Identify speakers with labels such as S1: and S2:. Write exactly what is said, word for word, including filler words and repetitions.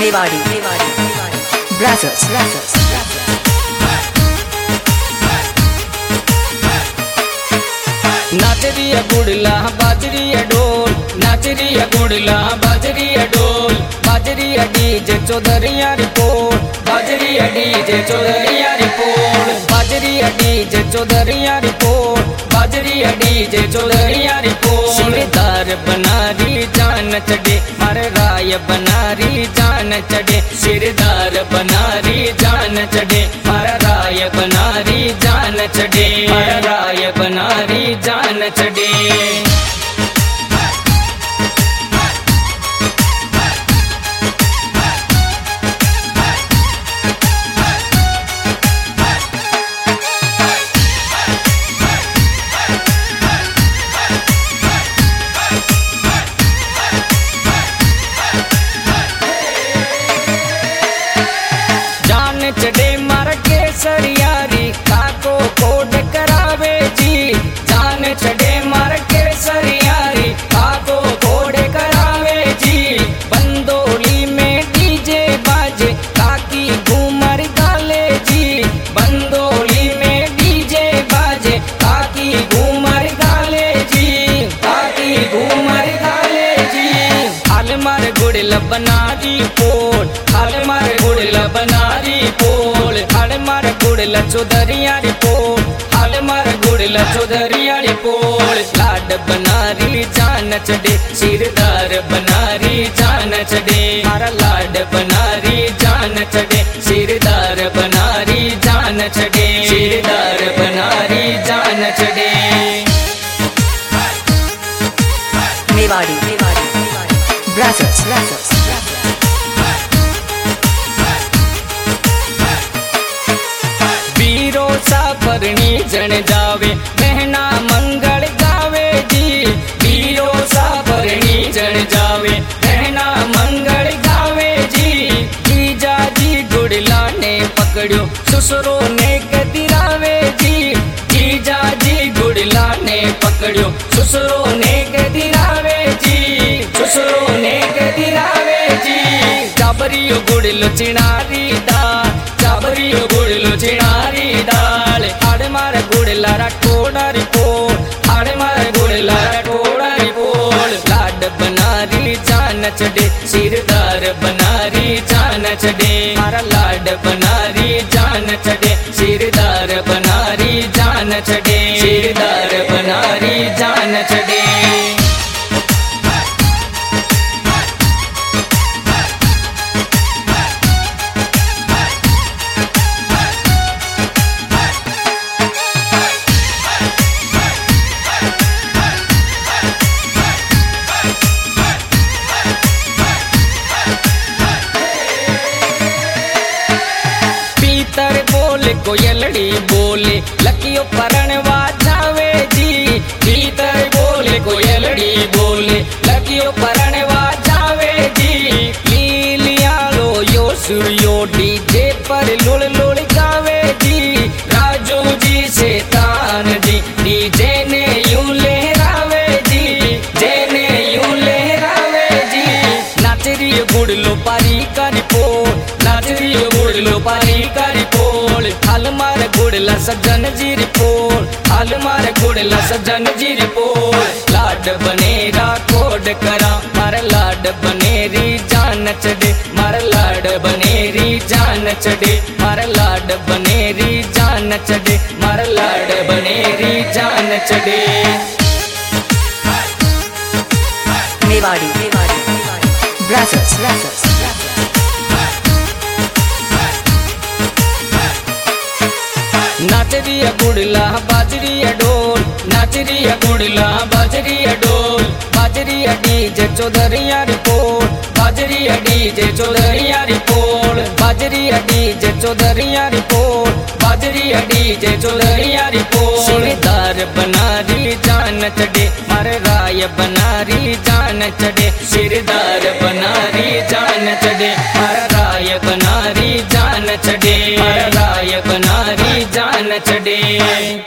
S1: मेवाड़ी ब्राजर्स
S2: नाचरिया गुड़ला बाजरिया ढोल नाचरिया गुड़ला बाजरिया ढोल बाजरिया डीजे चौधरिया रिपोर्ट बाजरिया डीजे चौधरिया रिपोर्ट बाजरिया डीजे चौधरिया रिपोर्ट बाजरिया डीजे चौधरिया रिपोर्ट सिरदार बनारी जान चढ़े हर राय बनारी जान चढ़े सिरदार बनारी जान चढ़े हर राय बनारी जान चढ़े हर राय बनारी जान चढ़े चढ़े मार के सरियारी काको कोड करावे जी जान चढ़े मार के सरियारी काको कोड करावे जी बंदोली में डीजे बाजे काकी घूमर गाले जी बंदोली में डीजे बाजे काकी घूमर गाले जी काकी घूमर गाले जी हाल मार गुड़ल बनारी पोट हाल मार गुड़ल बनारी पोल हाल मार गुड़ला चौधरिया रिपोर्ट हाल मार गुड़ला चौधरिया रिपोर्ट लाड बनारी जान चढ़े सिरदार बनारी जान चढ़े हमारा लाड बनारी जान चढ़े सिरदार बनारी जान चढ़े सिरदार बनारी जान चढ़े
S1: मेवाड़ी ब्राजर्स
S2: साफरनी जन जावे बहना मंगल गावे जी वीरो साफरनी जन जावे बहना मंगल गावे जी जीजा जी गुड़ला ने पकड़ो ससुरो ने कदिरावे जी जीजा जी गुड़ला ने पकड़ो ससुरो ने कदिरावे जी ससुरो ने कदिरावे जी चाबरियो गुड़लो चिनारी दा चाबरियो गुड़लो चिनारी दाल आड़े मार गुड़ला राठौड़ा रिपोर्ट आड़े मार गुड़ला राठौड़ा रिपोर्ट लाड बनारी जान चढ़े सिरदार बनारी जान चढ़े मारा लाड बनारी जान चढ़े सिरदार बनारी जान चढ़े सिरदार बनारी जान चढ़े कोयलड़ी बोले लकियो परणवा जावे जी भीतर बोले कोयलड़ी बोले लकियो परणवा जावे जी लीलियालो यो सूर्यो डीजे पर लुल लुल गावे जी राजू जी से तान जी डीजे ने यूं लहरावे जी जेने यूं लहरावे जी नाचरी गुड़लो पारी का रिपोर्ट नाचरी गुड़लो पारी का रिपोर्ट हाल मार गुड़ला सज्जन जी रिपोर्ट हाल मार गुड़ला सज्जन जी रिपोर्ट लाड बनेरा कोड करा मार लाड बनेरी जान चढ़े मार लाड बनेरी जान चढ़े मार लाड बनेरी जान चढ़े मार लाड बनेरी जान चढ़े
S1: मेवाड़ी ब्राजर्स
S2: नाचरिया गुड़ला बाजरिया ढोल नाचरिया गुड़ला बाजरिया ढोल बाजरिया डीजे चौधरिया रिपोर्ट बाजरिया डीजे चौधरिया रिपोर्ट बाजरिया डीजे चौधरिया रिपोर्ट बाजरिया डीजे चौधरिया रिपोर्ट सिरदार बनारी जान चढ़े हर राय बनारी जान चढ़े सिरदार बनारी जान चढ़े हर राय बनारी जान चढ़े हर राय बनारी जान चढ़े।